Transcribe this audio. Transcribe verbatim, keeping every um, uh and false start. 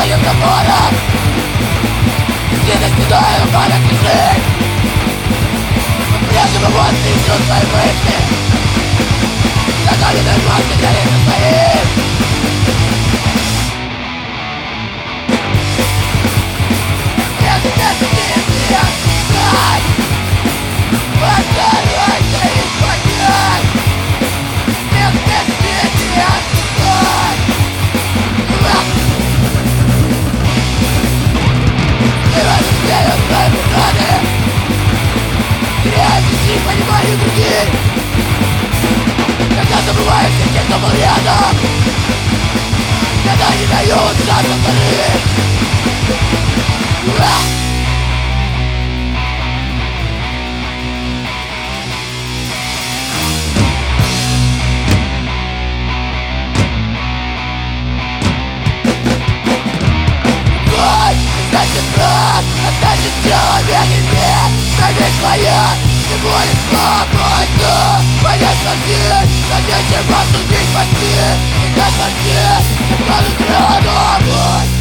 в заборах. Ты достигаю руками лежит. Прежде вывод ты всю свои мысли. Загаденной маски для лица своих. Без песни нет, знай. Постарайся их понять. Без песни нет, знай. Сбиваю сбею свои взгляды. Теряю пути, понимаю других. Когда забываю всех тех, кто был рядом. Когда не дают шанс вторых. Значит брат, значит человек и мир. Найди своя, не будет спокойно. Понять один, зачем вас убить, спасти. И как спасти, не скажут рядом.